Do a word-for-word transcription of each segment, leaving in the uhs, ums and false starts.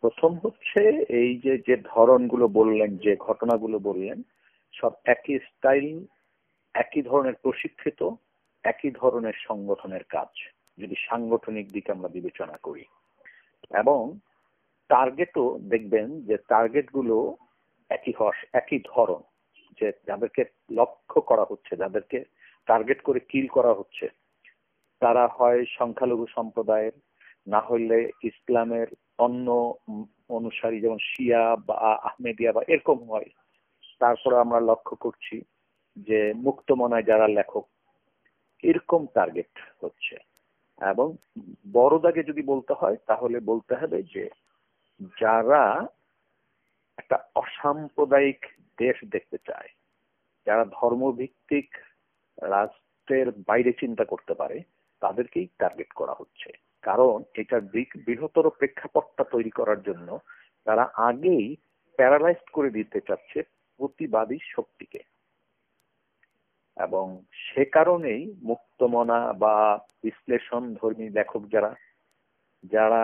প্রথম হচ্ছে এই যে যে ধরনগুলো বললেন, যে ঘটনাগুলো বললেন, সব একই স্টাইল, একই ধরনের প্রশিক্ষিত, একই ধরনের সংগঠনের কাজ, যদি সাংগঠনিক দিকে আমরা বিবেচনা করি। এবং টার্গেটও দেখবেন যে টার্গেট গুলো একই হস একই ধরন, যে যাদেরকে লক্ষ্য করা হচ্ছে, যাদেরকে টার্গেট করে কিল করা হচ্ছে, তারা হয় সংখ্যালঘু সম্প্রদায়ের, না হইলে ইসলামের অন্য অনুসারী, যেমন শিয়া বা আহমেদিয়া বা এরকম হয়। তারপরে আমরা লক্ষ্য করছি যে মুক্তমনায় যারা লেখক, এরকম টার্গেট হচ্ছে। এবং বড় দাগে যদি বলতে হয় তাহলে বলতে হবে যে যারা একটা অসাম্প্রদায়িক দেশ দেখতে চায়, যারা ধর্মভিত্তিক রাষ্ট্রের বাইরে চিন্তা করতে পারে, তাদেরকেই টার্গেট করা হচ্ছে। কারণ এটার বৃহত্তর প্রেক্ষাপটটা তৈরি করার জন্য তারা আগেই প্যারালাইজড করে দিতে চাচ্ছে প্রতিবাদী শক্তিকে। এবং সে কারণেই মুক্তমনা বা বিশ্লেষণ ধর্মী লেখক যারা যারা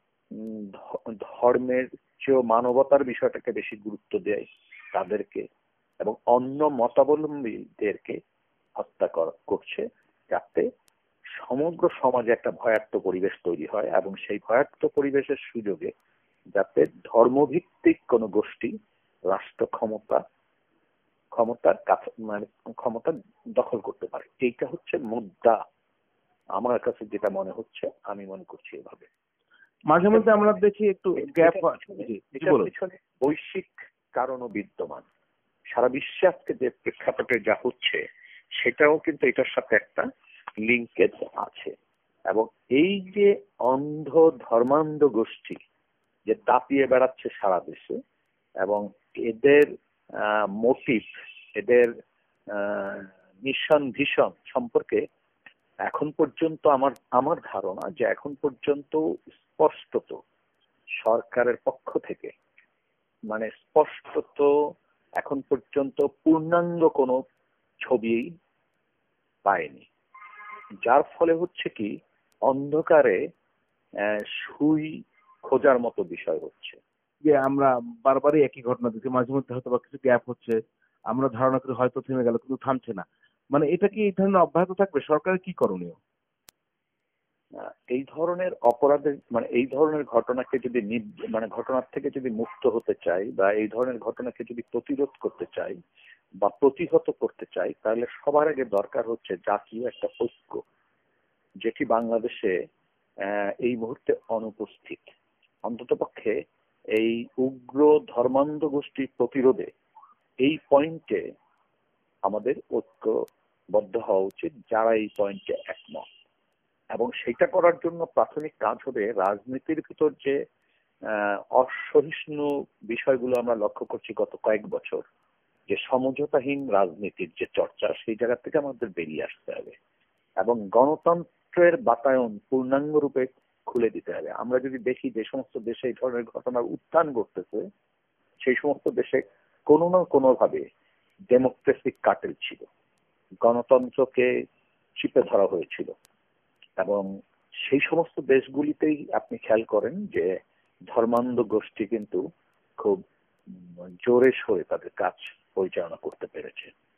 ধর্মের চেয়েও মানবতার বিষয়টাকে বেশি গুরুত্ব দেয় তাদেরকে, এবং অন্য মতাবলম্বীদেরকে হত্যা করছে, যাতে সমগ্র সমাজে একটা ভয়ার্থ পরিবেশ তৈরি হয়, এবং সেই ভয়ার্থ পরিবেশের সুযোগে যাতে ধর্মভিত্তিক কোন গোষ্ঠী রাষ্ট্র ক্ষমতা ক্ষমতার কাছে মানে ক্ষমতা দখল করতে পারে। এইটা হচ্ছে মুদ্রা, আমার কাছে যেটা মনে হচ্ছে, আমি মনে করছি এভাবে। মাঝে মধ্যে আমরা দেখি একটু গ্যাপ, পিছনে বৈশ্বিক কারণও বিদ্যমান। সারা বিশ্বে আজকে যে প্রেক্ষাপটে যা হচ্ছে সেটাও কিন্তু এটার সাথে একটা লিঙ্কেজ আছে। এবং এই যে অন্ধ ধর্মান্ধ গোষ্ঠী যে দাপিয়ে বেড়াচ্ছে সারা দেশে, এবং এদের মোটিভ, এদের মিশন ভিশন সম্পর্কে এখন পর্যন্ত আমার আমার ধারণা যে এখন পর্যন্ত স্পষ্টত সরকারের পক্ষ থেকে, মানে স্পষ্টত এখন পর্যন্ত পূর্ণাঙ্গ কোনো ছবি পায়নি। যার ফলে হচ্ছে কি, অন্ধকারে সুই খোঁজার মতো বিষয় হচ্ছে। যে আমরা বারবারই একই ঘটনা দেখছি, মাঝে মধ্যে হয়তো বা কিছু গ্যাপ হচ্ছে, আমরা ধারণা করি হয়তো থেমে গেল, কিন্তু থামছে না। মানে এটা কি এই ধরনের অব্যাহত থাকবে? সরকারের কি করণীয়? এই ধরনের অপরাধের মানে এই ধরনের ঘটনাকে যদি মানে ঘটনার থেকে যদি মুক্ত হতে চাই, বা এই ধরনের ঘটনাকে যদি প্রতিরোধ করতে চাই বা প্রতিহত করতে চাই, তাহলে সবার আগে দরকার হচ্ছে জাতীয় একটা ঐক্য, যেটি বাংলাদেশে এই মুহূর্তে অনুপস্থিত। অন্ততপক্ষে এই উগ্র ধর্মান্ধ গোষ্ঠীর প্রতিরোধে এই পয়েন্টে আমাদের ঐক্যবদ্ধ হওয়া উচিত, যারা এই পয়েন্টে একমত। এবং সেটা করার জন্য প্রাথমিক কাজ হবে রাজনীতির ভিতর যে অসহিষ্ণু বিষয়গুলো আমরা লক্ষ্য করছি গত কয়েক বছর, যে সমঝোতাহীন রাজনীতির যে চর্চা, সেই জায়গা থেকে আমাদের বেরিয়ে আসতে হবে এবং গণতন্ত্রের বাতায়ন পূর্ণাঙ্গ রূপে খুলে দিতে হবে। আমরা যদি দেখি যে সমস্ত দেশে এই ধরনের ঘটনার উত্থান ঘটতেছে, সেই সমস্ত দেশে কোনো না কোনো ভাবে ডেমোক্রেসিক কাটেল ছিল, গণতন্ত্রকে চিপে ধরা হয়েছিল। এবং সেই সমস্ত দেশগুলিতেই আপনি খেয়াল করেন যে ধর্মান্ধ গোষ্ঠী কিন্তু খুব জোরে সোরে তাদের কাজ পরিচালনা করতে পেরেছে।